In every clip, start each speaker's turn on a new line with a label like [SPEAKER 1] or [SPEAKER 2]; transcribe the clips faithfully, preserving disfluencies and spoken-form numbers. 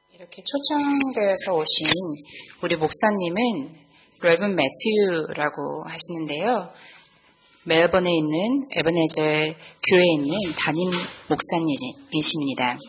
[SPEAKER 1] 이렇게 초청되어서 오신 우리 목사님은 레븐 매튜라고 하시는데요. 멜번에 있는 에베네저 교회에 있는 담임 목사님이십니다.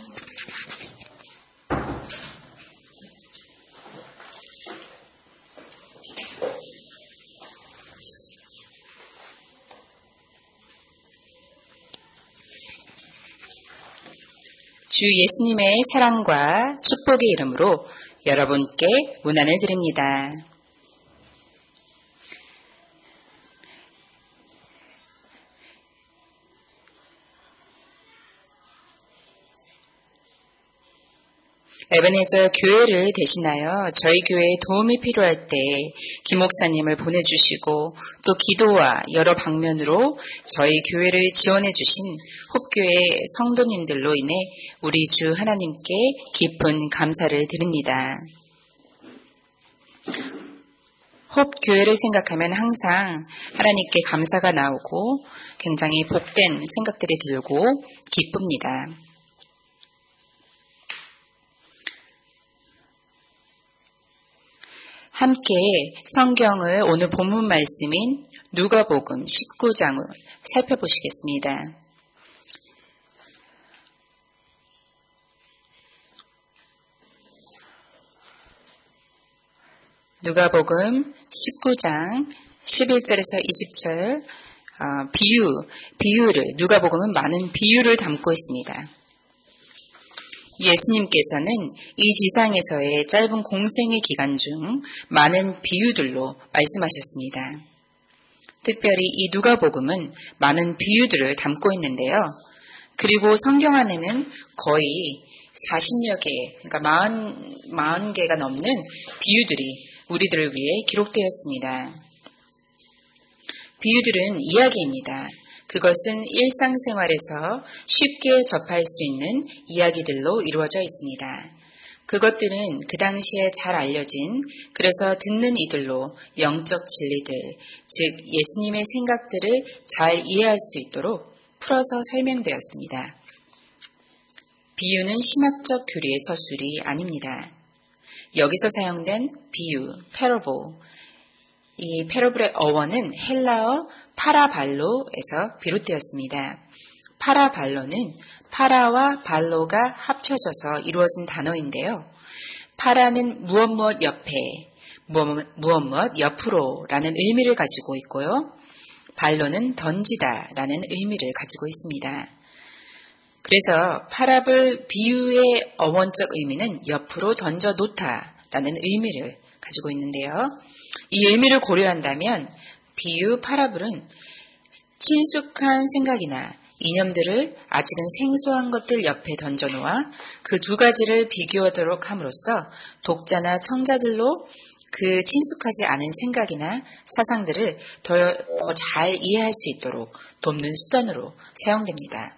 [SPEAKER 1] 주 예수님의 사랑과 축복의 이름으로 여러분께 문안을 드립니다. 에베네저 교회를 대신하여 저희 교회에 도움이 필요할 때 김 목사님을 보내주시고 또 기도와 여러 방면으로 저희 교회를 지원해 주신 홉교회 성도님들로 인해 우리 주 하나님께 깊은 감사를 드립니다. 홉교회를 생각하면 항상 하나님께 감사가 나오고 굉장히 복된 생각들이 들고 기쁩니다. 함께 성경을 오늘 본문 말씀인 누가복음 십구 장을 살펴보시겠습니다. 누가복음 십구 장 십일 절에서 이십 절 어, 비유, 비유를 누가복음은 많은 비유를 담고 있습니다. 예수님께서는 이 지상에서의 짧은 공생의 기간 중 많은 비유들로 말씀하셨습니다. 특별히 이 누가복음은 많은 비유들을 담고 있는데요. 그리고 성경 안에는 거의 사십여 개, 그러니까 사십 개가 넘는 비유들이 우리들을 위해 기록되었습니다. 비유들은 이야기입니다. 그것은 일상생활에서 쉽게 접할 수 있는 이야기들로 이루어져 있습니다. 그것들은 그 당시에 잘 알려진, 그래서 듣는 이들로 영적 진리들, 즉 예수님의 생각들을 잘 이해할 수 있도록 풀어서 설명되었습니다. 비유는 신학적 교리의 서술이 아닙니다. 여기서 사용된 비유, parable, 이 패러블의 어원은 헬라어 파라발로에서 비롯되었습니다. 파라발로는 파라와 발로가 합쳐져서 이루어진 단어인데요. 파라는 무엇 무엇 옆에, 무엇 무엇 옆으로라는 의미를 가지고 있고요. 발로는 던지다라는 의미를 가지고 있습니다. 그래서 파라블 비유의 어원적 의미는 옆으로 던져 놓다라는 의미를 가지고 있는데요. 이 의미를 고려한다면 비유 파라블은 친숙한 생각이나 이념들을 아직은 생소한 것들 옆에 던져놓아 그 두 가지를 비교하도록 함으로써 독자나 청자들로 그 친숙하지 않은 생각이나 사상들을 더 잘 이해할 수 있도록 돕는 수단으로 사용됩니다.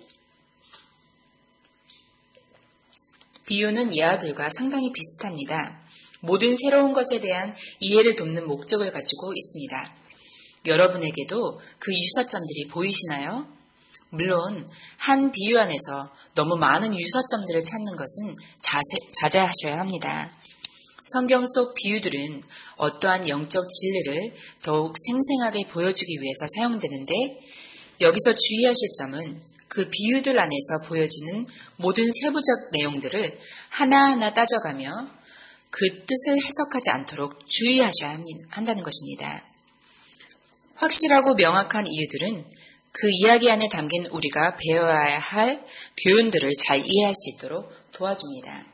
[SPEAKER 1] 비유는 이하들과 상당히 비슷합니다. 모든 새로운 것에 대한 이해를 돕는 목적을 가지고 있습니다. 여러분에게도 그 유사점들이 보이시나요? 물론 한 비유 안에서 너무 많은 유사점들을 찾는 것은 자세, 자제하셔야 합니다. 성경 속 비유들은 어떠한 영적 진리를 더욱 생생하게 보여주기 위해서 사용되는데 여기서 주의하실 점은 그 비유들 안에서 보여지는 모든 세부적 내용들을 하나하나 따져가며 그 뜻을 해석하지 않도록 주의하셔야 한다는 것입니다. 확실하고 명확한 이유들은 그 이야기 안에 담긴 우리가 배워야 할 교훈들을 잘 이해할 수 있도록 도와줍니다.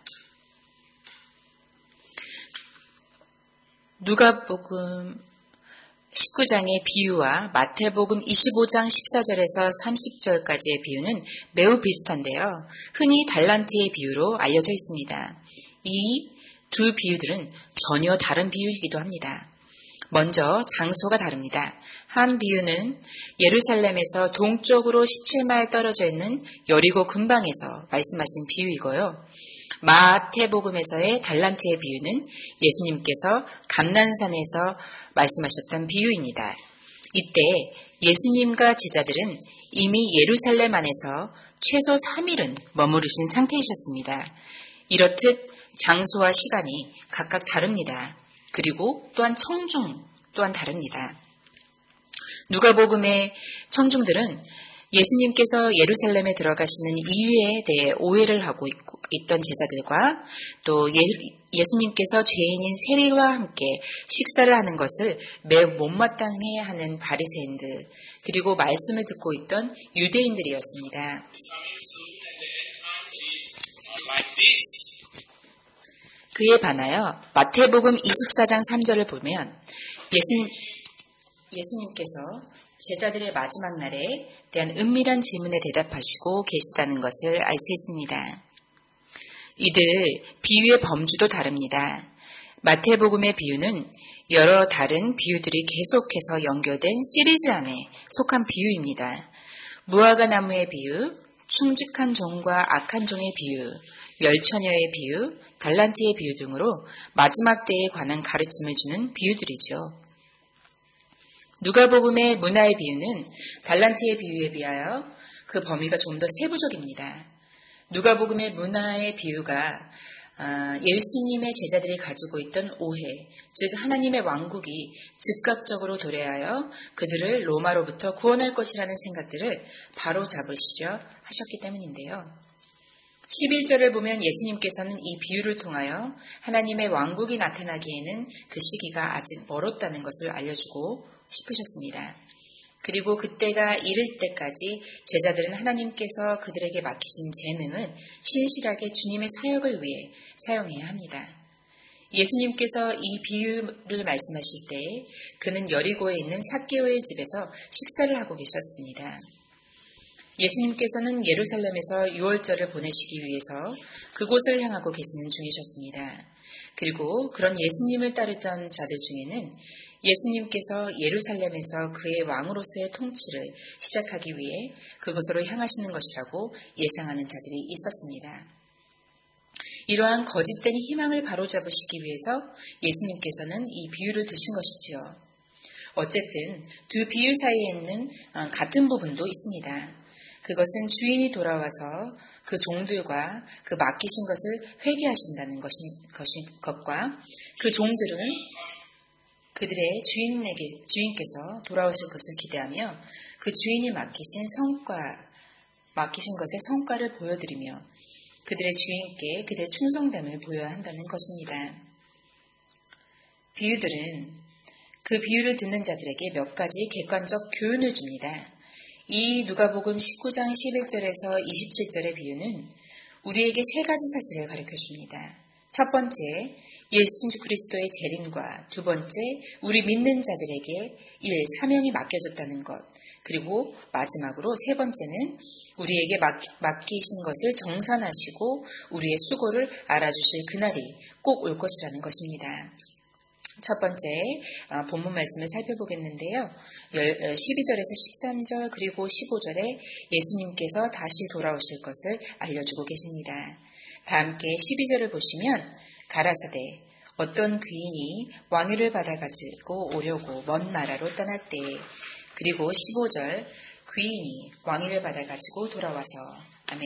[SPEAKER 1] 누가복음 십구 장의 비유와 마태복음 이십오 장 십사 절에서 삼십 절까지의 비유는 매우 비슷한데요. 흔히 달란트의 비유로 알려져 있습니다. 이 두 비유들은 전혀 다른 비유이기도 합니다. 먼저 장소가 다릅니다. 한 비유는 예루살렘에서 동쪽으로 십칠 마일 떨어져 있는 여리고 근방에서 말씀하신 비유이고요. 마태복음에서의 달란트의 비유는 예수님께서 감난산에서 말씀하셨던 비유입니다. 이때 예수님과 제자들은 이미 예루살렘 안에서 최소 삼 일은 머무르신 상태이셨습니다. 이렇듯 장소와 시간이 각각 다릅니다. 그리고 또한 청중 또한 다릅니다. 누가복음의 청중들은 예수님께서 예루살렘에 들어가시는 이유에 대해 오해를 하고 있던 제자들과 또 예수님께서 죄인인 세리와 함께 식사를 하는 것을 매우 못마땅해 하는 바리새인들, 그리고 말씀을 듣고 있던 유대인들이었습니다. 그에 반하여 마태복음 이십사 장 삼 절을 보면 예수, 예수님께서 제자들의 마지막 날에 대한 은밀한 질문에 대답하시고 계시다는 것을 알 수 있습니다. 이들 비유의 범주도 다릅니다. 마태복음의 비유는 여러 다른 비유들이 계속해서 연결된 시리즈 안에 속한 비유입니다. 무화과 나무의 비유, 충직한 종과 악한 종의 비유, 열처녀의 비유, 달란트의 비유 등으로 마지막 때에 관한 가르침을 주는 비유들이죠. 누가복음의 문화의 비유는 달란트의 비유에 비하여 그 범위가 좀 더 세부적입니다. 누가복음의 문화의 비유가 예수님의 제자들이 가지고 있던 오해, 즉 하나님의 왕국이 즉각적으로 도래하여 그들을 로마로부터 구원할 것이라는 생각들을 바로잡으시려 하셨기 때문인데요. 십일 절을 보면 예수님께서는 이 비유를 통하여 하나님의 왕국이 나타나기에는 그 시기가 아직 멀었다는 것을 알려주고 싶으셨습니다. 그리고 그때가 이를 때까지 제자들은 하나님께서 그들에게 맡기신 재능을 신실하게 주님의 사역을 위해 사용해야 합니다. 예수님께서 이 비유를 말씀하실 때 그는 여리고에 있는 삭개오의 집에서 식사를 하고 계셨습니다. 예수님께서는 예루살렘에서 유월절을 보내시기 위해서 그곳을 향하고 계시는 중이셨습니다. 그리고 그런 예수님을 따르던 자들 중에는 예수님께서 예루살렘에서 그의 왕으로서의 통치를 시작하기 위해 그곳으로 향하시는 것이라고 예상하는 자들이 있었습니다. 이러한 거짓된 희망을 바로잡으시기 위해서 예수님께서는 이 비유를 드신 것이지요. 어쨌든 두 비유 사이에 있는 같은 부분도 있습니다. 그것은 주인이 돌아와서 그 종들과 그 맡기신 것을 회개하신다는 것인, 것인, 것과 그 종들은 그들의 주인에게, 주인께서 돌아오실 것을 기대하며 그 주인이 맡기신 성과, 맡기신 것의 성과를 보여드리며 그들의 주인께 그들의 충성됨을 보여야 한다는 것입니다. 비유들은 그 비유를 듣는 자들에게 몇 가지 객관적 교훈을 줍니다. 이 누가복음 십구 장 십일 절에서 이십칠 절의 비유는 우리에게 세 가지 사실을 가르쳐 줍니다. 첫 번째, 예수 그리스도의 재림과 두 번째, 우리 믿는 자들에게 일, 사명이 맡겨졌다는 것, 그리고 마지막으로 세 번째는 우리에게 맡기신 것을 정산하시고 우리의 수고를 알아주실 그날이 꼭 올 것이라는 것입니다. 첫 번째 본문 말씀을 살펴보겠는데요. 십이 절에서 십삼 절 그리고 십오 절에 예수님께서 다시 돌아오실 것을 알려주고 계십니다. 다 함께 십이 절을 보시면 가라사대 어떤 귀인이 왕위를 받아가지고 오려고 먼 나라로 떠날 때, 그리고 십오 절 귀인이 왕위를 받아가지고 돌아와서, 아멘.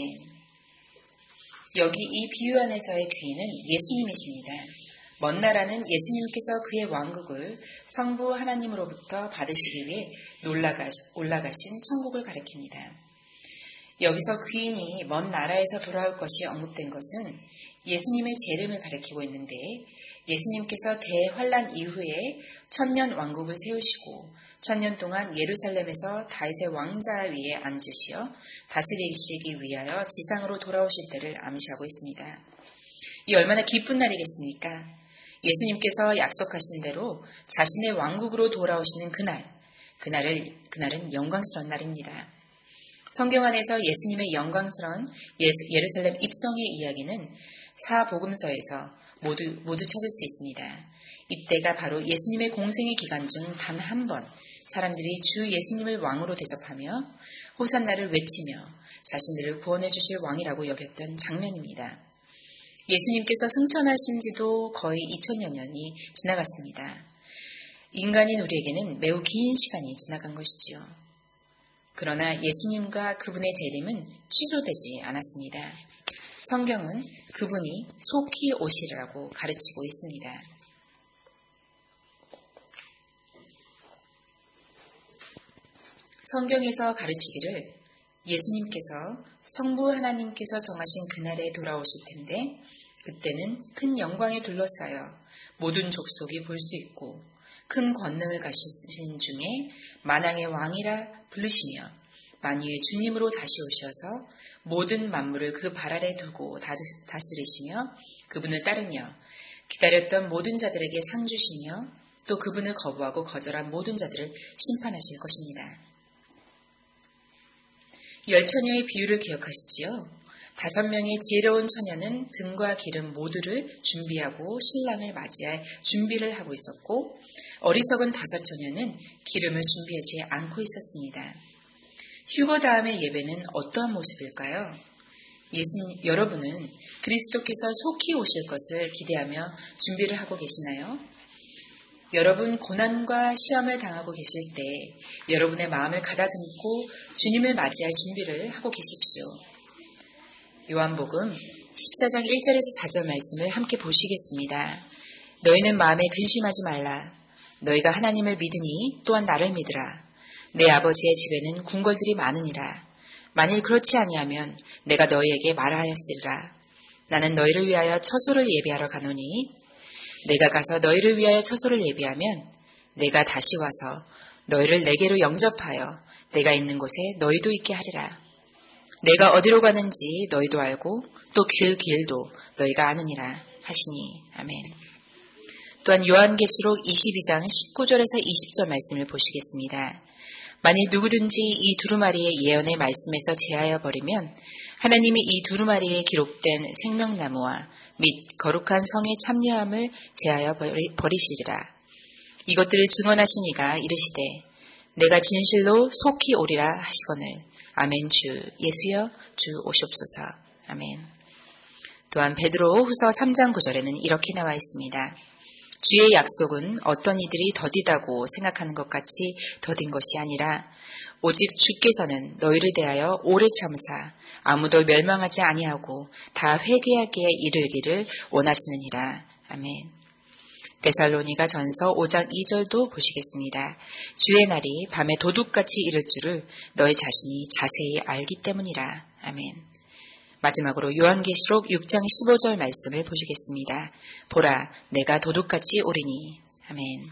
[SPEAKER 1] 여기 이 비유 안에서의 귀인은 예수님이십니다. 먼 나라는 예수님께서 그의 왕국을 성부 하나님으로부터 받으시기 위해 올라가신 천국을 가리킵니다. 여기서 귀인이 먼 나라에서 돌아올 것이 언급된 것은 예수님의 재림을 가리키고 있는데, 예수님께서 대환란 이후에 천년 왕국을 세우시고 천년 동안 예루살렘에서 다윗의 왕자 위에 앉으시어 다스리시기 위하여 지상으로 돌아오실 때를 암시하고 있습니다. 이 얼마나 기쁜 날이겠습니까? 예수님께서 약속하신 대로 자신의 왕국으로 돌아오시는 그날, 그날을, 그날은 영광스러운 날입니다. 성경 안에서 예수님의 영광스러운 예루살렘 입성의 이야기는 사복음서에서 모두, 모두 찾을 수 있습니다. 이때가 바로 예수님의 공생의 기간 중 단 한 번 사람들이 주 예수님을 왕으로 대접하며 호산나를 외치며 자신들을 구원해 주실 왕이라고 여겼던 장면입니다. 예수님께서 승천하신 지도 거의 이천여 년이 지나갔습니다. 인간인 우리에게는 매우 긴 시간이 지나간 것이지요. 그러나 예수님과 그분의 재림은 취소되지 않았습니다. 성경은 그분이 속히 오시리라고 가르치고 있습니다. 성경에서 가르치기를 예수님께서 성부 하나님께서 정하신 그날에 돌아오실 텐데 그때는 큰 영광에 둘러싸여 모든 족속이 볼 수 있고 큰 권능을 가지신 중에 만왕의 왕이라 부르시며 만유의 주님으로 다시 오셔서 모든 만물을 그 발 아래 두고 다스리시며 그분을 따르며 기다렸던 모든 자들에게 상 주시며 또 그분을 거부하고 거절한 모든 자들을 심판하실 것입니다. 열 처녀의 비유를 기억하시지요? 다섯 명의 지혜로운 처녀는 등과 기름 모두를 준비하고 신랑을 맞이할 준비를 하고 있었고 어리석은 다섯 처녀는 기름을 준비하지 않고 있었습니다. 휴거 다음의 예배는 어떠한 모습일까요? 예수님, 여러분은 그리스도께서 속히 오실 것을 기대하며 준비를 하고 계시나요? 여러분 고난과 시험을 당하고 계실 때 여러분의 마음을 가다듬고 주님을 맞이할 준비를 하고 계십시오. 요한복음 십사 장 일 절에서 사 절 말씀을 함께 보시겠습니다. 너희는 마음에 근심하지 말라. 너희가 하나님을 믿으니 또한 나를 믿으라. 내 아버지의 집에는 궁궐들이 많으니라. 만일 그렇지 아니하면 내가 너희에게 말하였으리라. 나는 너희를 위하여 처소를 예비하러 가노니 내가 가서 너희를 위하여 처소를 예비하면 내가 다시 와서 너희를 내게로 영접하여 내가 있는 곳에 너희도 있게 하리라. 내가 어디로 가는지 너희도 알고 또 그 길도 너희가 아느니라 하시니. 아멘. 또한 요한계시록 이십이 장 십구 절에서 이십 절 말씀을 보시겠습니다. 만일 누구든지 이 두루마리의 예언의 말씀에서 제하여 버리면 하나님이 이 두루마리에 기록된 생명나무와 및 거룩한 성의 참여함을 제하여 버리시리라. 이것들을 증언하신 이가 이르시되 내가 진실로 속히 오리라 하시거늘. 아멘. 주 예수여 주 오시옵소서. 아멘. 또한 베드로 후서 삼 장 구 절에는 이렇게 나와 있습니다. 주의 약속은 어떤 이들이 더디다고 생각하는 것 같이 더딘 것이 아니라 오직 주께서는 너희를 대하여 오래 참사 아무도 멸망하지 아니하고 다 회개하기에 이르기를 원하시느니라. 아멘. 데살로니가 전서 오 장 이 절도 보시겠습니다. 주의 날이 밤에 도둑같이 이를 줄을 너희 자신이 자세히 알기 때문이라. 아멘. 마지막으로 요한계시록 육 장 십오 절 말씀을 보시겠습니다. 보라, 내가 도둑같이 오리니. 아멘.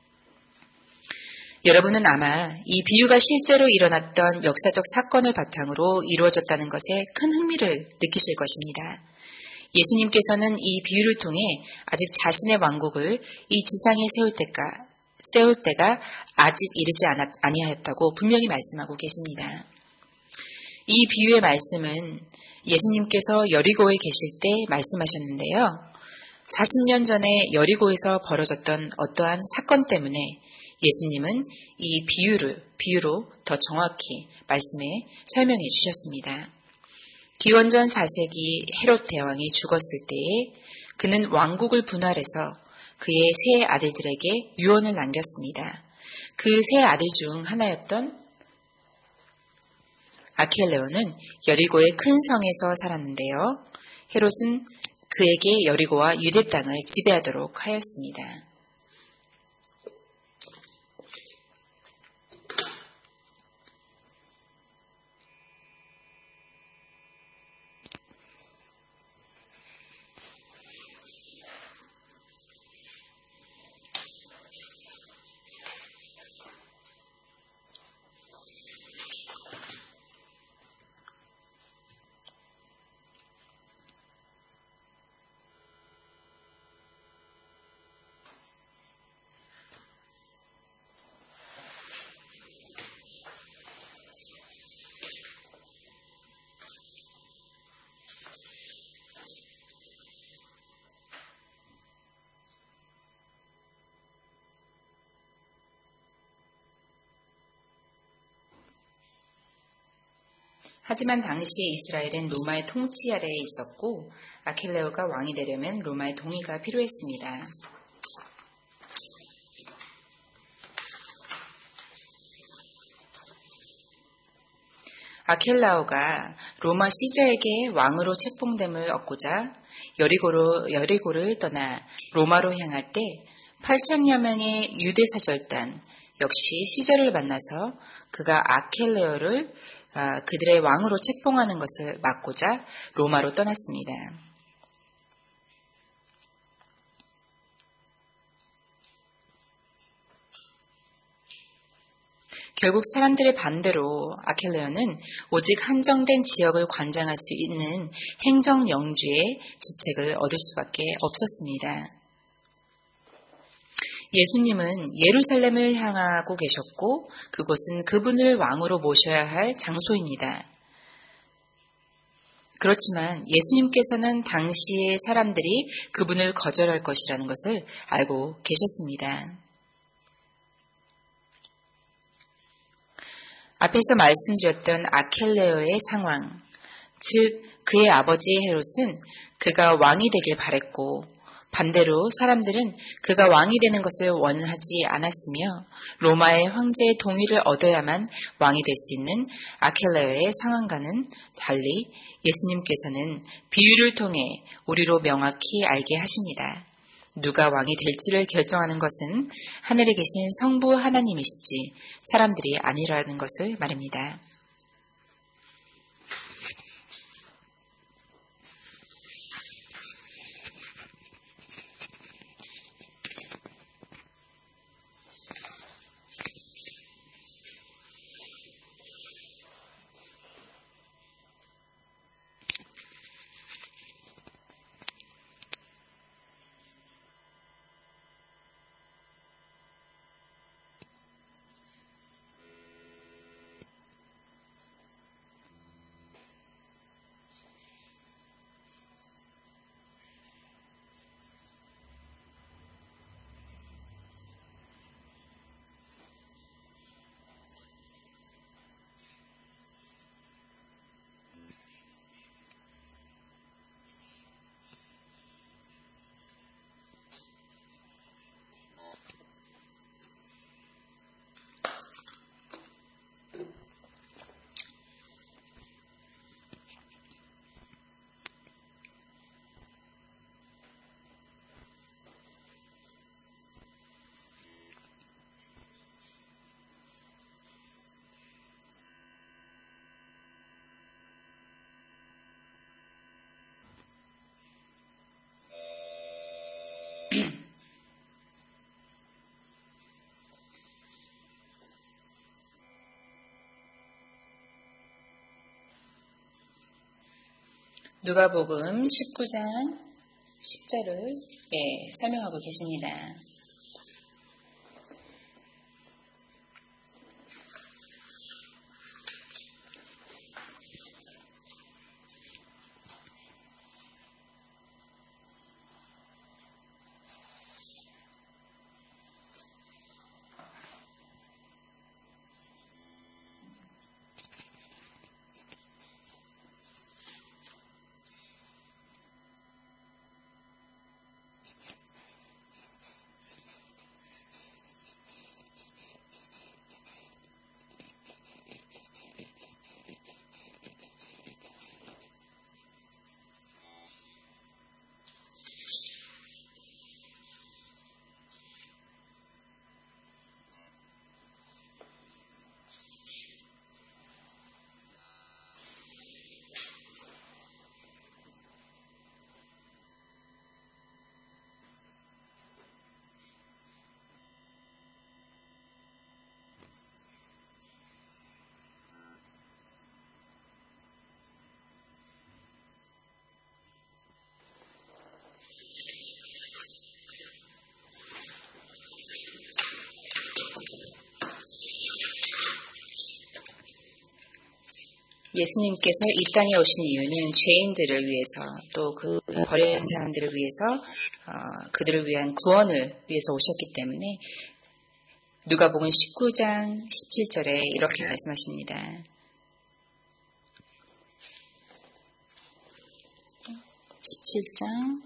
[SPEAKER 1] 여러분은 아마 이 비유가 실제로 일어났던 역사적 사건을 바탕으로 이루어졌다는 것에 큰 흥미를 느끼실 것입니다. 예수님께서는 이 비유를 통해 아직 자신의 왕국을 이 지상에 세울 때가, 세울 때가 아직 이르지 않았, 아니하였다고 분명히 말씀하고 계십니다. 이 비유의 말씀은 예수님께서 여리고에 계실 때 말씀하셨는데요. 사십 년 전에 여리고에서 벌어졌던 어떠한 사건 때문에 예수님은 이 비유를, 비유로 더 정확히 말씀에 설명해 주셨습니다. 기원전 사 세기 헤롯 대왕이 죽었을 때에 그는 왕국을 분할해서 그의 세 아들들에게 유언을 남겼습니다. 그 세 아들 중 하나였던 아켈레오는 여리고의 큰 성에서 살았는데요. 헤롯은 그에게 여리고와 유대 땅을 지배하도록 하였습니다. 하지만 당시에 이스라엘은 로마의 통치 아래에 있었고 아킬레오가 왕이 되려면 로마의 동의가 필요했습니다. 아켈라오가 로마 시저에게 왕으로 책봉됨을 얻고자 여리고로, 여리고를 떠나 로마로 향할 때 팔천여 명의 유대 사절단, 역시 시저를 만나서 그가 아켈레오를 아, 그들의 왕으로 책봉하는 것을 막고자 로마로 떠났습니다. 결국 사람들의 반대로 아켈레오는 오직 한정된 지역을 관장할 수 있는 행정영주의 직책을 얻을 수밖에 없었습니다. 예수님은 예루살렘을 향하고 계셨고 그곳은 그분을 왕으로 모셔야 할 장소입니다. 그렇지만 예수님께서는 당시의 사람들이 그분을 거절할 것이라는 것을 알고 계셨습니다. 앞에서 말씀드렸던 아켈레오의 상황, 즉 그의 아버지 헤롯은 그가 왕이 되길 바랬고 반대로 사람들은 그가 왕이 되는 것을 원하지 않았으며 로마의 황제의 동의를 얻어야만 왕이 될 수 있는 아켈레오의 상황과는 달리 예수님께서는 비유를 통해 우리로 명확히 알게 하십니다. 누가 왕이 될지를 결정하는 것은 하늘에 계신 성부 하나님이시지 사람들이 아니라는 것을 말입니다. 누가복음 십구 장 십 절을 예, 설명하고 계십니다. 예수님께서 이 땅에 오신 이유는 죄인들을 위해서 또 그 버린 사람들을 위해서 어, 그들을 위한 구원을 위해서 오셨기 때문에 누가복음 십구 장 십칠 절에 이렇게 말씀하십니다. 십칠 장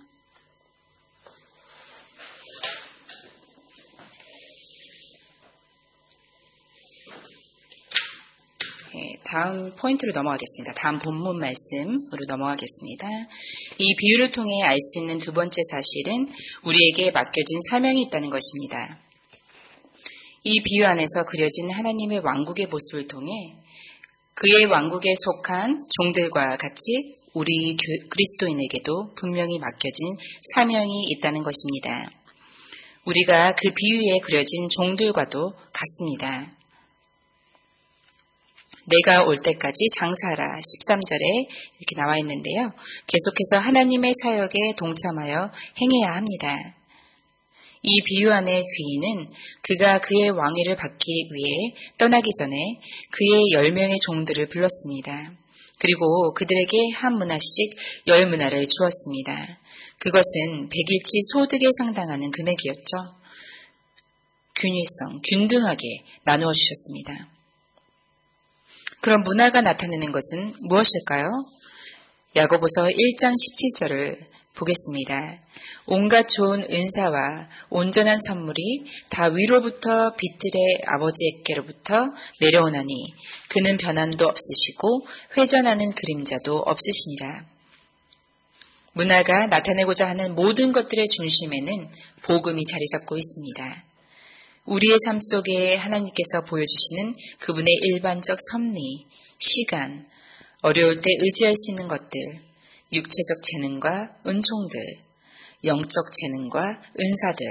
[SPEAKER 1] 예, 다음 포인트로 넘어가겠습니다. 다음 본문 말씀으로 넘어가겠습니다. 이 비유를 통해 알 수 있는 두 번째 사실은 우리에게 맡겨진 사명이 있다는 것입니다. 이 비유 안에서 그려진 하나님의 왕국의 모습을 통해 그의 왕국에 속한 종들과 같이 우리 그리스도인에게도 분명히 맡겨진 사명이 있다는 것입니다. 우리가 그 비유에 그려진 종들과도 같습니다. 내가 올 때까지 장사하라 십삼 절에 이렇게 나와 있는데요. 계속해서 하나님의 사역에 동참하여 행해야 합니다. 이 비유 안의 귀인은 그가 그의 왕위를 받기 위해 떠나기 전에 그의 열 명의 종들을 불렀습니다. 그리고 그들에게 한 문화씩 열 문화를 주었습니다. 그것은 백일치 소득에 상당하는 금액이었죠. 균일성, 균등하게 나누어 주셨습니다. 그럼 문화가 나타내는 것은 무엇일까요? 야고보서 일 장 십칠 절을 보겠습니다. 온갖 좋은 은사와 온전한 선물이 다 위로부터 빛들의 아버지께로부터 내려오나니 그는 변함도 없으시고 회전하는 그림자도 없으시니라. 문화가 나타내고자 하는 모든 것들의 중심에는 복음이 자리 잡고 있습니다. 우리의 삶 속에 하나님께서 보여주시는 그분의 일반적 섭리, 시간, 어려울 때 의지할 수 있는 것들, 육체적 재능과 은총들, 영적 재능과 은사들,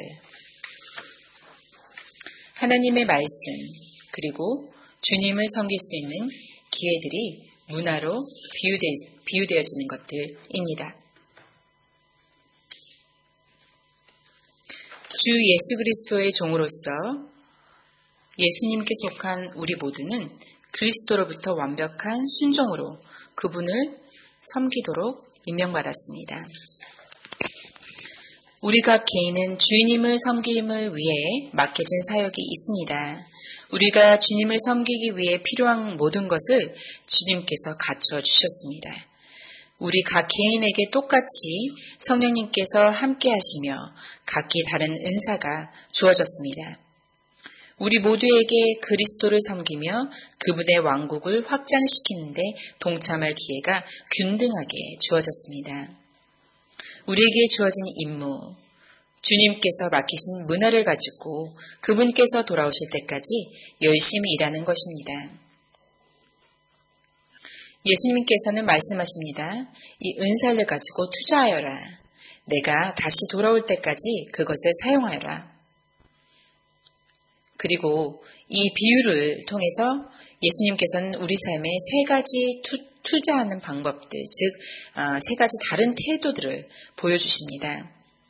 [SPEAKER 1] 하나님의 말씀, 그리고 주님을 섬길 수 있는 기회들이 문화로 비유되, 비유되어지는 것들입니다. 주 예수 그리스도의 종으로서 예수님께 속한 우리 모두는 그리스도로부터 완벽한 순종으로 그분을 섬기도록 임명받았습니다. 우리 각 개인은 주님을 섬김을 위해 맡겨진 사역이 있습니다. 우리가 주님을 섬기기 위해 필요한 모든 것을 주님께서 갖춰 주셨습니다. 우리 각 개인에게 똑같이 성령님께서 함께 하시며 각기 다른 은사가 주어졌습니다. 우리 모두에게 그리스도를 섬기며 그분의 왕국을 확장시키는데 동참할 기회가 균등하게 주어졌습니다. 우리에게 주어진 임무, 주님께서 맡기신 문화를 가지고 그분께서 돌아오실 때까지 열심히 일하는 것입니다. 예수님께서는 말씀하십니다. 이 은사를 가지고 투자하여라. 내가 다시 돌아올 때까지 그것을 사용하여라. 그리고 이 비유를 통해서 예수님께서는 우리 삶에 세 가지 투, 투자하는 방법들, 즉 세 가지 다른 태도들을 보여주십니다.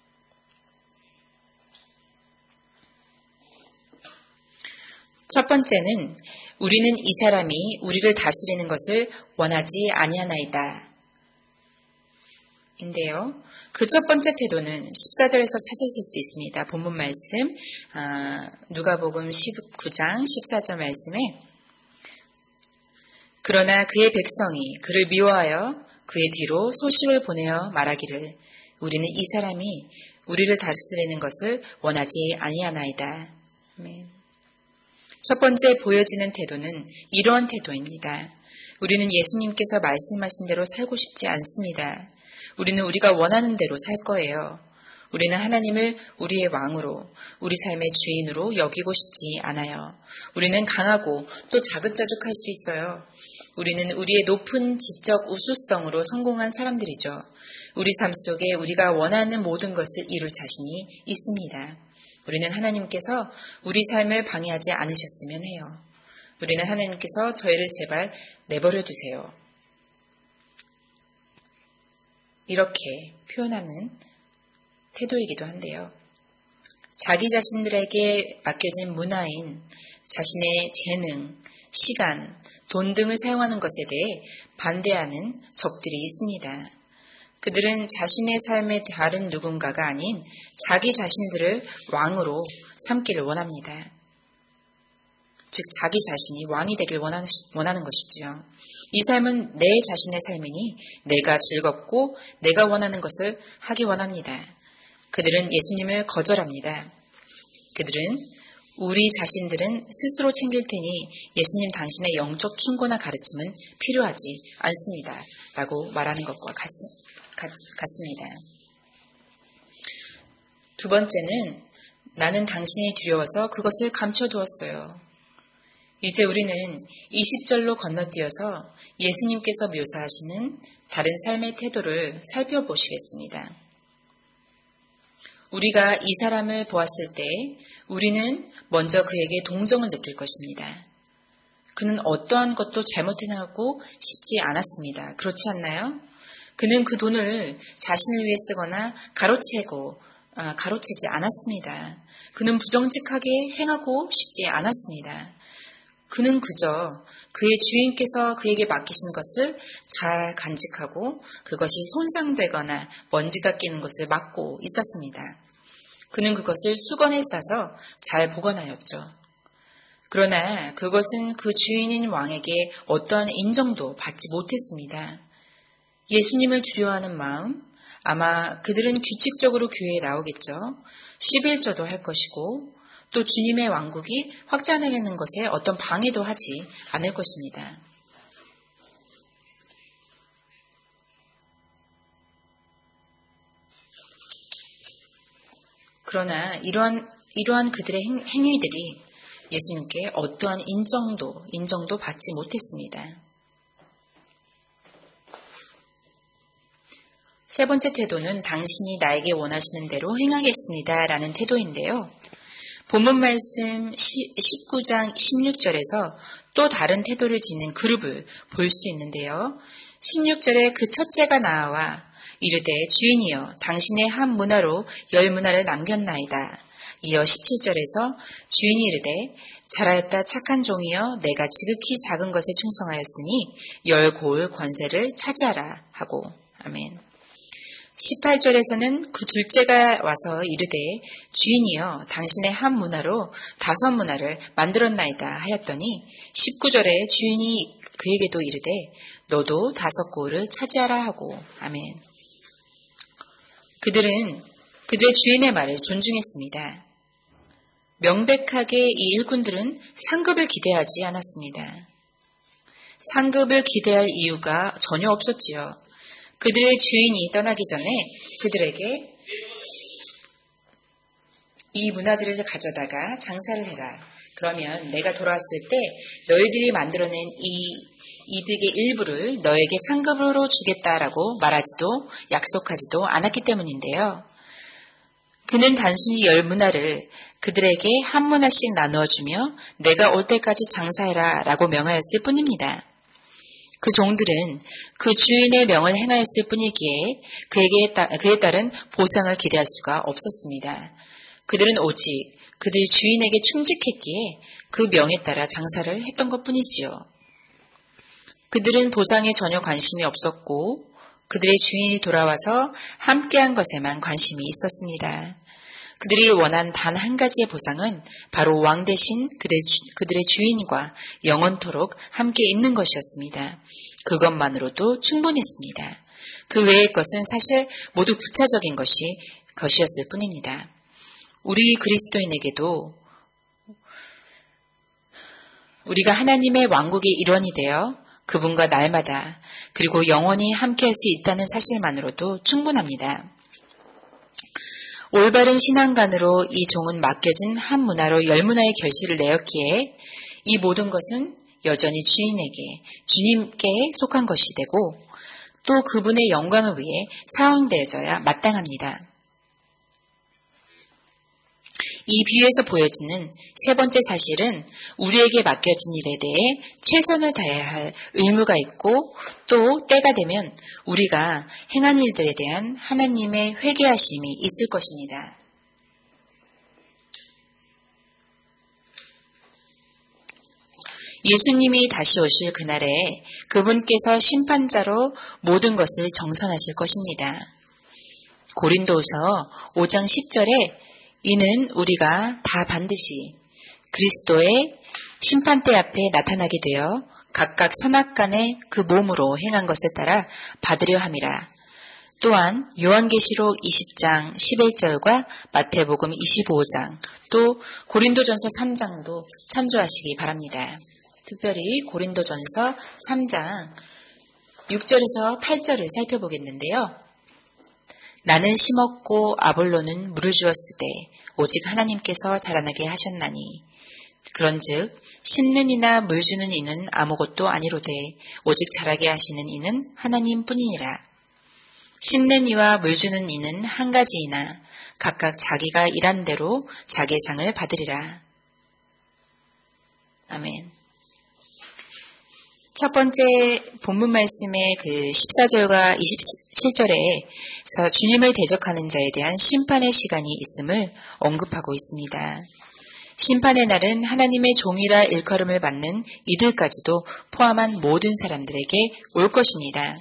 [SPEAKER 1] 첫 번째는 우리는 이 사람이 우리를 다스리는 것을 원하지 아니하나이다. 인데요. 그 첫 번째 태도는 십사 절에서 찾으실 수 있습니다. 본문 말씀 아, 누가복음 십구 장 십사 절 말씀에 그러나 그의 백성이 그를 미워하여 그의 뒤로 소식을 보내어 말하기를 우리는 이 사람이 우리를 다스리는 것을 원하지 아니하나이다. 아멘. 첫 번째 보여지는 태도는 이러한 태도입니다. 우리는 예수님께서 말씀하신 대로 살고 싶지 않습니다. 우리는 우리가 원하는 대로 살 거예요. 우리는 하나님을 우리의 왕으로, 우리 삶의 주인으로 여기고 싶지 않아요. 우리는 강하고 또 자급자족할 수 있어요. 우리는 우리의 높은 지적 우수성으로 성공한 사람들이죠. 우리 삶 속에 우리가 원하는 모든 것을 이룰 자신이 있습니다. 우리는 하나님께서 우리 삶을 방해하지 않으셨으면 해요. 우리는 하나님께서 저희를 제발 내버려 두세요. 이렇게 표현하는 태도이기도 한데요. 자기 자신들에게 맡겨진 문화인 자신의 재능, 시간, 돈 등을 사용하는 것에 대해 반대하는 적들이 있습니다. 그들은 자신의 삶의 다른 누군가가 아닌 자기 자신들을 왕으로 삼기를 원합니다. 즉 자기 자신이 왕이 되길 원하는, 원하는 것이지요. 이 삶은 내 자신의 삶이니 내가 즐겁고 내가 원하는 것을 하기 원합니다. 그들은 예수님을 거절합니다. 그들은 우리 자신들은 스스로 챙길 테니 예수님 당신의 영적 충고나 가르침은 필요하지 않습니다. 라고 말하는 것과 같, 같, 같습니다. 두 번째는 나는 당신이 두려워서 그것을 감춰두었어요. 이제 우리는 이십 절로 건너뛰어서 예수님께서 묘사하시는 다른 삶의 태도를 살펴보시겠습니다. 우리가 이 사람을 보았을 때 우리는 먼저 그에게 동정을 느낄 것입니다. 그는 어떠한 것도 잘못해나가고 싶지 않았습니다. 그렇지 않나요? 그는 그 돈을 자신을 위해 쓰거나 가로채고 아, 가로채지 않았습니다. 그는 부정직하게 행하고 싶지 않았습니다. 그는 그저 그의 주인께서 그에게 맡기신 것을 잘 간직하고 그것이 손상되거나 먼지가 끼는 것을 막고 있었습니다. 그는 그것을 수건에 싸서 잘 보관하였죠. 그러나 그것은 그 주인인 왕에게 어떠한 인정도 받지 못했습니다. 예수님을 두려워하는 마음, 아마 그들은 규칙적으로 교회에 나오겠죠. 십일조도 할 것이고 또 주님의 왕국이 확장되는 것에 어떤 방해도 하지 않을 것입니다. 그러나 이러한, 이러한 그들의 행, 행위들이 예수님께 어떠한 인정도, 인정도 받지 못했습니다. 세 번째 태도는 당신이 나에게 원하시는 대로 행하겠습니다. 라는 태도인데요. 본문 말씀 십구 장 십육 절에서 또 다른 태도를 짓는 그룹을 볼 수 있는데요. 십육 절에 그 첫째가 나와 이르되 주인이여 당신의 한 문화로 열 문화를 남겼나이다. 이어 십칠 절에서 주인이 이르되 잘하였다 착한 종이여 내가 지극히 작은 것에 충성하였으니 열 고을 권세를 차지하라 하고 아멘. 십팔 절에서는 그 둘째가 와서 이르되 주인이여 당신의 한 문화로 다섯 문화를 만들었나이다 하였더니 십구 절에 주인이 그에게도 이르되 너도 다섯 고을을 차지하라 하고 아멘. 그들은 그들의 주인의 말을 존중했습니다. 명백하게 이 일꾼들은 상급을 기대하지 않았습니다. 상급을 기대할 이유가 전혀 없었지요. 그들의 주인이 떠나기 전에 그들에게 이 문화들을 가져다가 장사를 해라. 그러면 내가 돌아왔을 때 너희들이 만들어낸 이 이득의 일부를 너에게 상급으로 주겠다라고 말하지도 약속하지도 않았기 때문인데요. 그는 단순히 열 문화를 그들에게 한 문화씩 나누어주며 내가 올 때까지 장사해라 라고 명하였을 뿐입니다. 그 종들은 그 주인의 명을 행하였을 뿐이기에 그에게 따, 그에 따른 보상을 기대할 수가 없었습니다. 그들은 오직 그들 주인에게 충직했기에 그 명에 따라 장사를 했던 것뿐이지요. 그들은 보상에 전혀 관심이 없었고 그들의 주인이 돌아와서 함께한 것에만 관심이 있었습니다. 그들이 원한 단 한 가지의 보상은 바로 왕 대신 그들의 주인과 영원토록 함께 있는 것이었습니다. 그것만으로도 충분했습니다. 그 외의 것은 사실 모두 부차적인 것이, 것이었을 뿐입니다. 우리 그리스도인에게도 우리가 하나님의 왕국의 일원이 되어 그분과 날마다 그리고 영원히 함께할 수 있다는 사실만으로도 충분합니다. 올바른 신앙관으로 이 종은 맡겨진 한 문화로 열 문화의 결실을 내었기에 이 모든 것은 여전히 주인에게, 주님께 속한 것이 되고 또 그분의 영광을 위해 사용되어져야 마땅합니다. 이 비유에서 보여지는 세 번째 사실은 우리에게 맡겨진 일에 대해 최선을 다해야 할 의무가 있고 또 때가 되면 우리가 행한 일들에 대한 하나님의 회개하심이 있을 것입니다. 예수님이 다시 오실 그날에 그분께서 심판자로 모든 것을 정산하실 것입니다. 고린도후서 오 장 십 절에 이는 우리가 다 반드시 그리스도의 심판대 앞에 나타나게 되어 각각 선악간에 그 몸으로 행한 것에 따라 받으려 함이라. 또한 요한계시록 이십 장 십일 절과 마태복음 이십오 장, 또 고린도전서 삼 장도 참조하시기 바랍니다. 특별히 고린도전서 삼 장 육 절에서 팔 절을 살펴보겠는데요. 나는 심었고 아볼로는 물을 주었으되 오직 하나님께서 자라나게 하셨나니 그런즉 심는 이나 물 주는 이는 아무것도 아니로되 오직 자라게 하시는 이는 하나님뿐이니라. 심는 이와 물 주는 이는 한 가지이나 각각 자기가 일한 대로 자기의 상을 받으리라. 아멘. 첫 번째 본문 말씀의 그 십사 절과 이십칠 절에서 주님을 대적하는 자에 대한 심판의 시간이 있음을 언급하고 있습니다. 심판의 날은 하나님의 종이라 일컬음을 받는 이들까지도 포함한 모든 사람들에게 올 것입니다.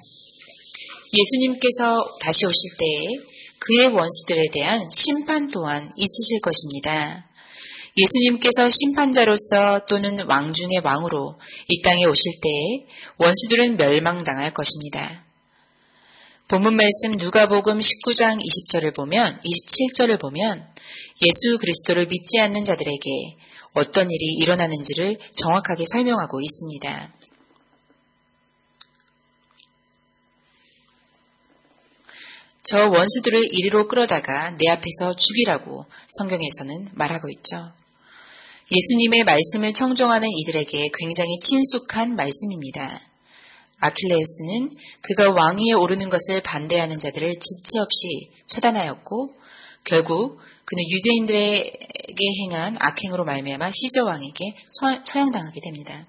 [SPEAKER 1] 예수님께서 다시 오실 때에 그의 원수들에 대한 심판 또한 있으실 것입니다. 예수님께서 심판자로서 또는 왕 중의 왕으로 이 땅에 오실 때에 원수들은 멸망당할 것입니다. 본문 말씀 누가복음 십구 장 이십 절을 보면 이십칠 절을 보면 예수 그리스도를 믿지 않는 자들에게 어떤 일이 일어나는지를 정확하게 설명하고 있습니다. 저 원수들을 이리로 끌어다가 내 앞에서 죽이라고 성경에서는 말하고 있죠. 예수님의 말씀을 청종하는 이들에게 굉장히 친숙한 말씀입니다. 아킬레우스는 그가 왕위에 오르는 것을 반대하는 자들을 지체 없이 처단하였고 결국 그는 유대인들에게 행한 악행으로 말미암아 시저 왕에게 처형당하게 됩니다.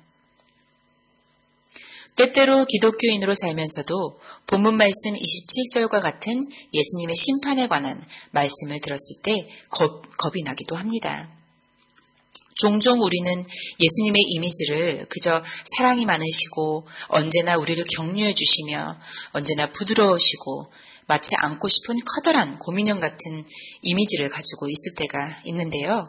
[SPEAKER 1] 때때로 기독교인으로 살면서도 본문 말씀 이십칠 절과 같은 예수님의 심판에 관한 말씀을 들었을 때 겁, 겁이 나기도 합니다. 종종 우리는 예수님의 이미지를 그저 사랑이 많으시고 언제나 우리를 격려해 주시며 언제나 부드러우시고 마치 안고 싶은 커다란 곰인형 같은 이미지를 가지고 있을 때가 있는데요.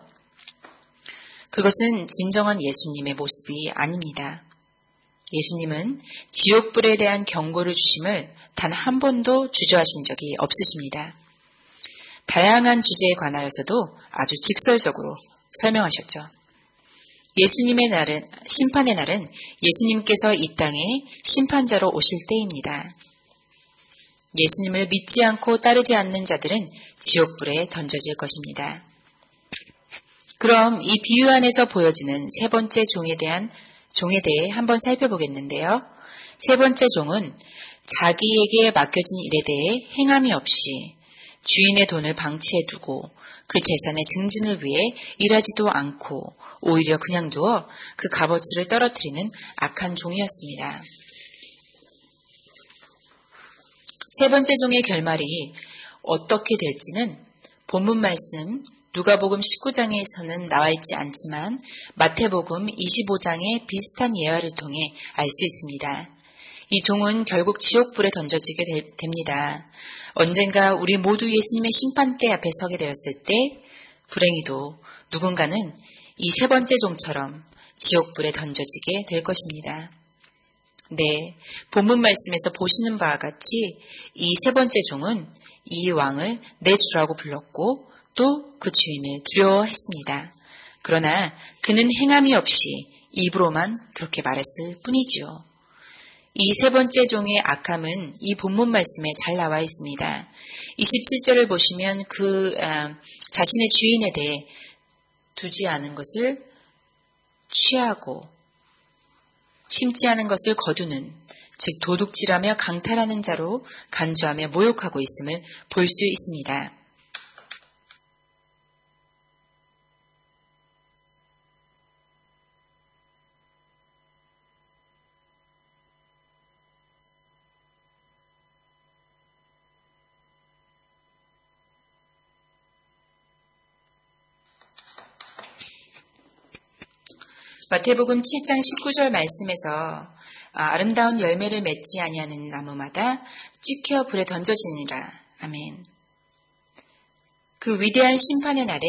[SPEAKER 1] 그것은 진정한 예수님의 모습이 아닙니다. 예수님은 지옥불에 대한 경고를 주심을 단 한 번도 주저하신 적이 없으십니다. 다양한 주제에 관하여서도 아주 직설적으로 설명하셨죠. 예수님의 날은, 심판의 날은 예수님께서 이 땅에 심판자로 오실 때입니다. 예수님을 믿지 않고 따르지 않는 자들은 지옥불에 던져질 것입니다. 그럼 이 비유 안에서 보여지는 세 번째 종에 대한 종에 대해 한번 살펴보겠는데요. 세 번째 종은 자기에게 맡겨진 일에 대해 행함이 없이 주인의 돈을 방치해 두고 그 재산의 증진을 위해 일하지도 않고 오히려 그냥 두어 그 값어치를 떨어뜨리는 악한 종이었습니다. 세 번째 종의 결말이 어떻게 될지는 본문 말씀 누가복음 십구 장에서는 나와 있지 않지만 마태복음 이십오 장의 비슷한 예화를 통해 알 수 있습니다. 이 종은 결국 지옥불에 던져지게 되, 됩니다. 언젠가 우리 모두 예수님의 심판대 앞에 서게 되었을 때 불행히도 누군가는 이 세 번째 종처럼 지옥불에 던져지게 될 것입니다. 네, 본문 말씀에서 보시는 바와 같이 이 세 번째 종은 이 왕을 내 주라고 불렀고 또 그 주인을 두려워했습니다. 그러나 그는 행함이 없이 입으로만 그렇게 말했을 뿐이지요. 이 세 번째 종의 악함은 이 본문 말씀에 잘 나와 있습니다. 이십칠 절을 보시면 그 아, 자신의 주인에 대해 두지 않은 것을 취하고 심지 않은 것을 거두는, 즉 도둑질하며 강탈하는 자로 간주하며 모욕하고 있음을 볼 수 있습니다. 마태복음 칠 장 십구 절 말씀에서 아름다운 열매를 맺지 아니하는 나무마다 찍혀 불에 던져지니라. 아멘. 그 위대한 심판의 날에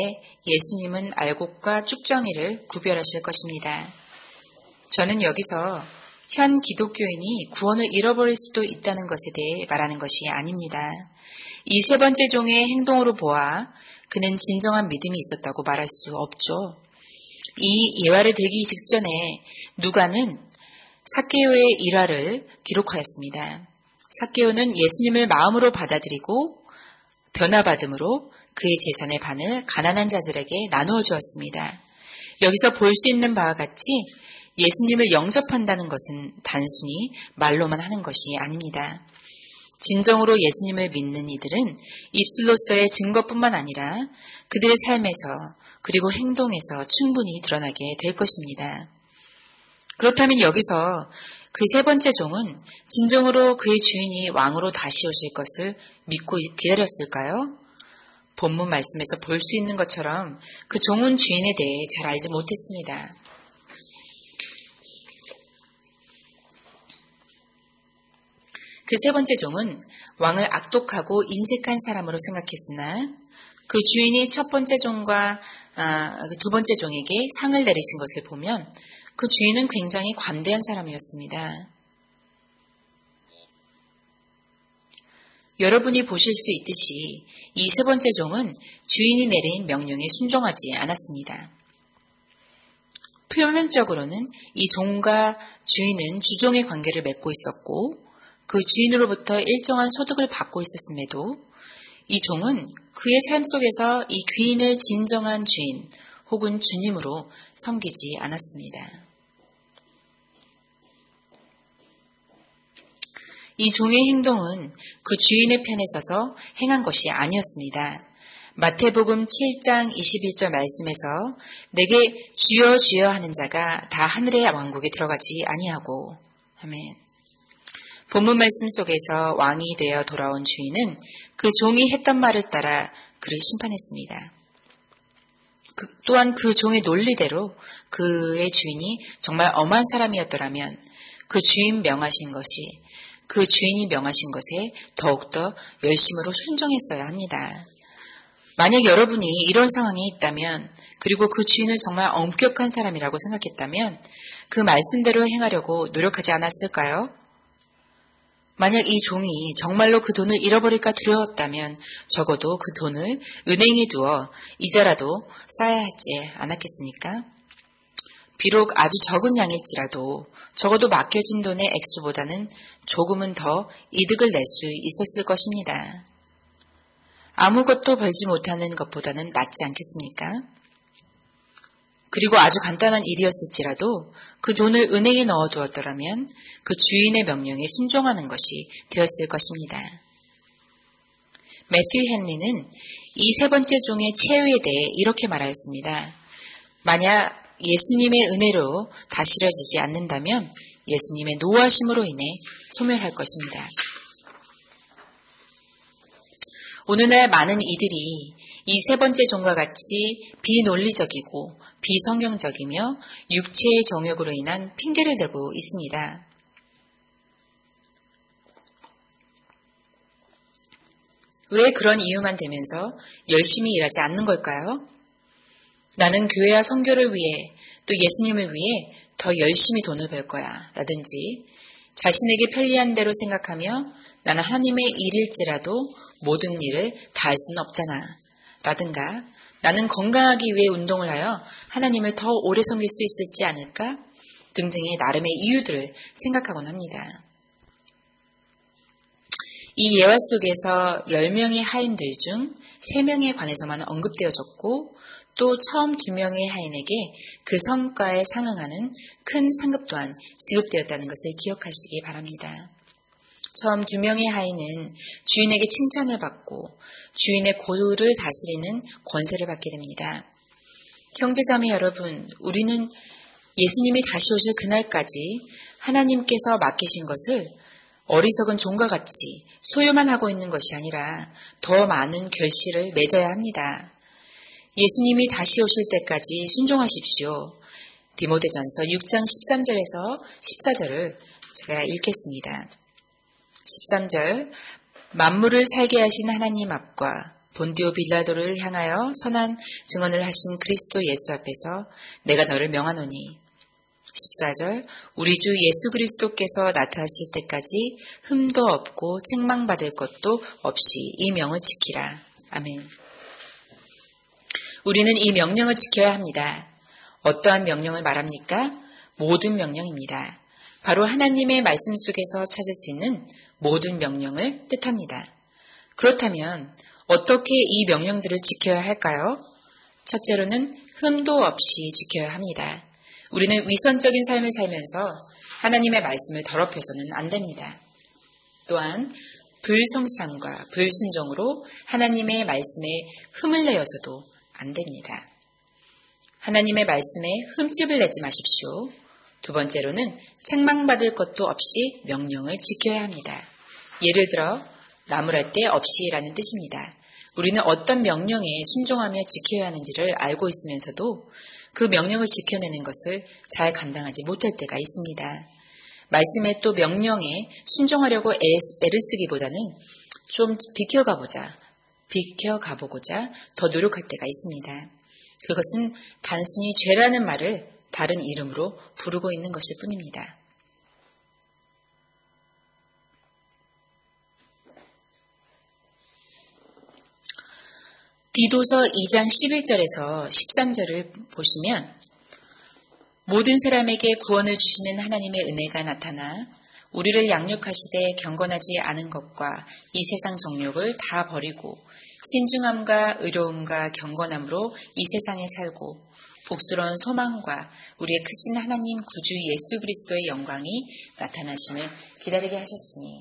[SPEAKER 1] 예수님은 알곡과 쭉정이를 구별하실 것입니다. 저는 여기서 현 기독교인이 구원을 잃어버릴 수도 있다는 것에 대해 말하는 것이 아닙니다. 이 세 번째 종의 행동으로 보아 그는 진정한 믿음이 있었다고 말할 수 없죠. 이 예화를 들기 직전에 누가는 삭개오의 일화를 기록하였습니다. 삭개오는 예수님을 마음으로 받아들이고 변화받음으로 그의 재산의 반을 가난한 자들에게 나누어 주었습니다. 여기서 볼 수 있는 바와 같이 예수님을 영접한다는 것은 단순히 말로만 하는 것이 아닙니다. 진정으로 예수님을 믿는 이들은 입술로서의 증거뿐만 아니라 그들의 삶에서 그리고 행동에서 충분히 드러나게 될 것입니다. 그렇다면 여기서 그 세 번째 종은 진정으로 그의 주인이 왕으로 다시 오실 것을 믿고 기다렸을까요? 본문 말씀에서 볼 수 있는 것처럼 그 종은 주인에 대해 잘 알지 못했습니다. 그 세 번째 종은 왕을 악독하고 인색한 사람으로 생각했으나 그 주인이 첫 번째 종과 아, 두 번째 종에게 상을 내리신 것을 보면 그 주인은 굉장히 관대한 사람이었습니다. 여러분이 보실 수 있듯이 이 세 번째 종은 주인이 내린 명령에 순종하지 않았습니다. 표면적으로는 이 종과 주인은 주종의 관계를 맺고 있었고 그 주인으로부터 일정한 소득을 받고 있었음에도 이 종은 그의 삶 속에서 이 귀인을 진정한 주인 혹은 주님으로 섬기지 않았습니다. 이 종의 행동은 그 주인의 편에 서서 행한 것이 아니었습니다. 마태복음 칠 장 이십일 절 말씀에서 내게 주여 주여 하는 자가 다 하늘의 왕국에 들어가지 아니하고 아멘. 본문 말씀 속에서 왕이 되어 돌아온 주인은 그 종이 했던 말을 따라 그를 심판했습니다. 그, 또한 그 종의 논리대로 그의 주인이 정말 엄한 사람이었더라면 그 주인 명하신 것이 그 주인이 명하신 것에 더욱더 열심으로 순종했어야 합니다. 만약 여러분이 이런 상황에 있다면 그리고 그 주인을 정말 엄격한 사람이라고 생각했다면 그 말씀대로 행하려고 노력하지 않았을까요? 만약 이 종이 정말로 그 돈을 잃어버릴까 두려웠다면 적어도 그 돈을 은행에 두어 이자라도 쌓아야 하지 않았겠습니까? 비록 아주 적은 양일지라도 적어도 맡겨진 돈의 액수보다는 조금은 더 이득을 낼 수 있었을 것입니다. 아무것도 벌지 못하는 것보다는 낫지 않겠습니까? 그리고 아주 간단한 일이었을지라도 그 돈을 은행에 넣어두었더라면 그 주인의 명령에 순종하는 것이 되었을 것입니다. 매튜 헨리는 이 세 번째 종의 최후에 대해 이렇게 말하였습니다. 만약 예수님의 은혜로 다스려지지 않는다면 예수님의 노하심으로 인해 소멸할 것입니다. 오늘날 많은 이들이 이 세 번째 종과 같이 비논리적이고 비성경적이며 육체의 정욕으로 인한 핑계를 대고 있습니다. 왜 그런 이유만 대면서 열심히 일하지 않는 걸까요? 나는 교회와 선교를 위해 또 예수님을 위해 더 열심히 돈을 벌 거야 라든지 자신에게 편리한 대로 생각하며 나는 하나님의 일일지라도 모든 일을 다 할 수는 없잖아 라든가 나는 건강하기 위해 운동을 하여 하나님을 더 오래 섬길 수 있을지 않을까 등등의 나름의 이유들을 생각하곤 합니다. 이 예화 속에서 열 명의 하인들 중 세 명에 관해서만 언급되어졌고 또 처음 두 명의 하인에게 그 성과에 상응하는 큰 상급 또한 지급되었다는 것을 기억하시기 바랍니다. 처음 두 명의 하인은 주인에게 칭찬을 받고 주인의 고를 다스리는 권세를 받게 됩니다. 형제자매 여러분, 우리는 예수님이 다시 오실 그날까지 하나님께서 맡기신 것을 어리석은 종과 같이 소유만 하고 있는 것이 아니라 더 많은 결실을 맺어야 합니다. 예수님이 다시 오실 때까지 순종하십시오. 디모데전서 육 장 십삼 절에서 십사 절을 제가 읽겠습니다. 십삼 절 만물을 살게 하신 하나님 앞과 본디오 빌라도를 향하여 선한 증언을 하신 그리스도 예수 앞에서 내가 너를 명하노니 십사 절 우리 주 예수 그리스도께서 나타나실 때까지 흠도 없고 책망받을 것도 없이 이 명을 지키라. 아멘. 우리는 이 명령을 지켜야 합니다. 어떠한 명령을 말합니까? 모든 명령입니다. 바로 하나님의 말씀 속에서 찾을 수 있는 모든 명령을 뜻합니다. 그렇다면 어떻게 이 명령들을 지켜야 할까요? 첫째로는 흠도 없이 지켜야 합니다. 우리는 위선적인 삶을 살면서 하나님의 말씀을 더럽혀서는 안 됩니다. 또한 불성실함과 불순종으로 하나님의 말씀에 흠을 내어서도 안 됩니다. 하나님의 말씀에 흠집을 내지 마십시오. 두 번째로는 책망받을 것도 없이 명령을 지켜야 합니다. 예를 들어 나무랄 데 없이라는 뜻입니다. 우리는 어떤 명령에 순종하며 지켜야 하는지를 알고 있으면서도 그 명령을 지켜내는 것을 잘 감당하지 못할 때가 있습니다. 말씀에 또 명령에 순종하려고 애를 쓰기보다는 좀 비켜가보자, 비켜가보고자 더 노력할 때가 있습니다. 그것은 단순히 죄라는 말을 다른 이름으로 부르고 있는 것일 뿐입니다. 디도서 이 장 십일 절에서 십삼 절을 보시면 모든 사람에게 구원을 주시는 하나님의 은혜가 나타나 우리를 양육하시되 경건하지 않은 것과 이 세상 정욕을 다 버리고 신중함과 의로움과 경건함으로 이 세상에 살고 복스러운 소망과 우리의 크신 하나님 구주 예수 그리스도의 영광이 나타나심을 기다리게 하셨으니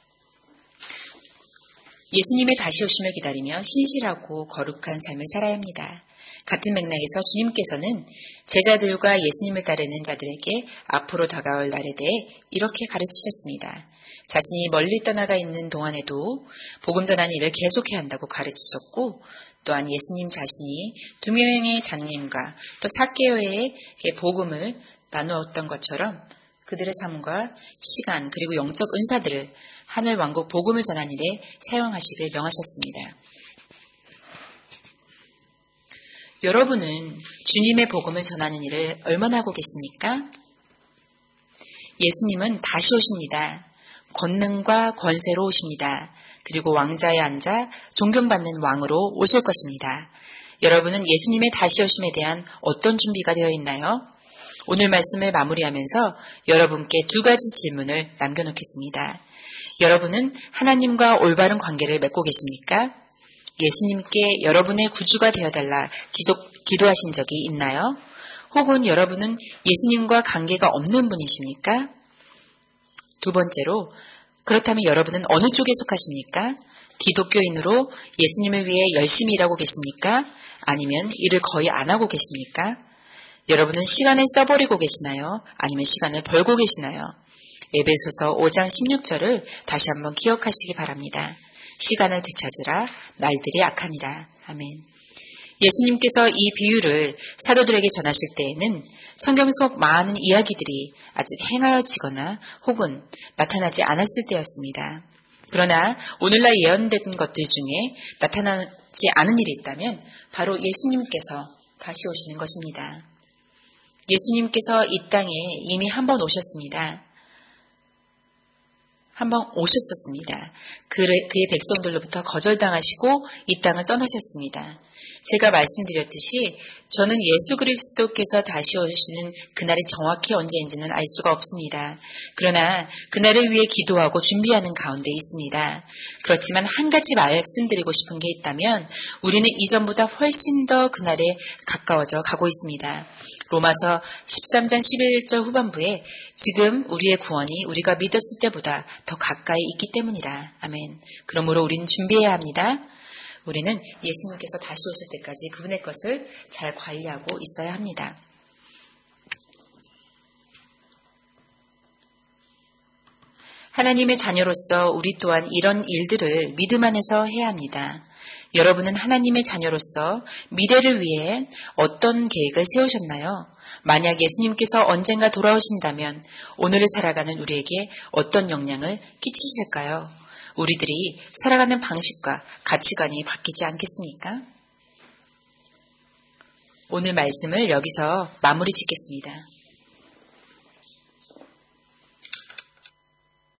[SPEAKER 1] 예수님의 다시 오심을 기다리며 신실하고 거룩한 삶을 살아야 합니다. 같은 맥락에서 주님께서는 제자들과 예수님을 따르는 자들에게 앞으로 다가올 날에 대해 이렇게 가르치셨습니다. 자신이 멀리 떠나가 있는 동안에도 복음 전하는 일을 계속해야 한다고 가르치셨고 또한 예수님 자신이 두 명의 장님과 또 삭개오에게 복음을 나누었던 것처럼 그들의 삶과 시간 그리고 영적 은사들을 하늘 왕국 복음을 전하는 일에 사용하시길 명하셨습니다. 여러분은 주님의 복음을 전하는 일을 얼마나 하고 계십니까? 예수님은 다시 오십니다. 권능과 권세로 오십니다. 그리고 왕자에 앉아 존경받는 왕으로 오실 것입니다. 여러분은 예수님의 다시 오심에 대한 어떤 준비가 되어 있나요? 오늘 말씀을 마무리하면서 여러분께 두 가지 질문을 남겨놓겠습니다. 여러분은 하나님과 올바른 관계를 맺고 계십니까? 예수님께 여러분의 구주가 되어달라 기도, 기도하신 적이 있나요? 혹은 여러분은 예수님과 관계가 없는 분이십니까? 두 번째로 그렇다면 여러분은 어느 쪽에 속하십니까? 기독교인으로 예수님을 위해 열심히 일하고 계십니까? 아니면 일을 거의 안 하고 계십니까? 여러분은 시간을 써버리고 계시나요? 아니면 시간을 벌고 계시나요? 에베소서 오 장 십육 절을 다시 한번 기억하시기 바랍니다. 시간을 되찾으라 날들이 악하니라. 아멘. 예수님께서 이 비유를 사도들에게 전하실 때에는 성경 속 많은 이야기들이 아직 행하여지거나 혹은 나타나지 않았을 때였습니다. 그러나 오늘날 예언된 것들 중에 나타나지 않은 일이 있다면 바로 예수님께서 다시 오시는 것입니다. 예수님께서 이 땅에 이미 한 번 오셨습니다. 한번 오셨었습니다. 그의, 그의 백성들로부터 거절당하시고 이 땅을 떠나셨습니다. 제가 말씀드렸듯이 저는 예수 그리스도께서 다시 오시는 그날이 정확히 언제인지는 알 수가 없습니다. 그러나 그날을 위해 기도하고 준비하는 가운데 있습니다. 그렇지만 한 가지 말씀드리고 싶은 게 있다면 우리는 이전보다 훨씬 더 그날에 가까워져 가고 있습니다. 로마서 십삼 장 십일 절 후반부에 지금 우리의 구원이 우리가 믿었을 때보다 더 가까이 있기 때문이라. 아멘. 그러므로 우리는 준비해야 합니다. 우리는 예수님께서 다시 오실 때까지 그분의 것을 잘 관리하고 있어야 합니다. 하나님의 자녀로서 우리 또한 이런 일들을 믿음 안에서 해야 합니다. 여러분은 하나님의 자녀로서 미래를 위해 어떤 계획을 세우셨나요? 만약 예수님께서 언젠가 돌아오신다면 오늘을 살아가는 우리에게 어떤 영향을 끼치실까요? 우리들이 살아가는 방식과 가치관이 바뀌지 않겠습니까? 오늘 말씀을 여기서 마무리 짓겠습니다.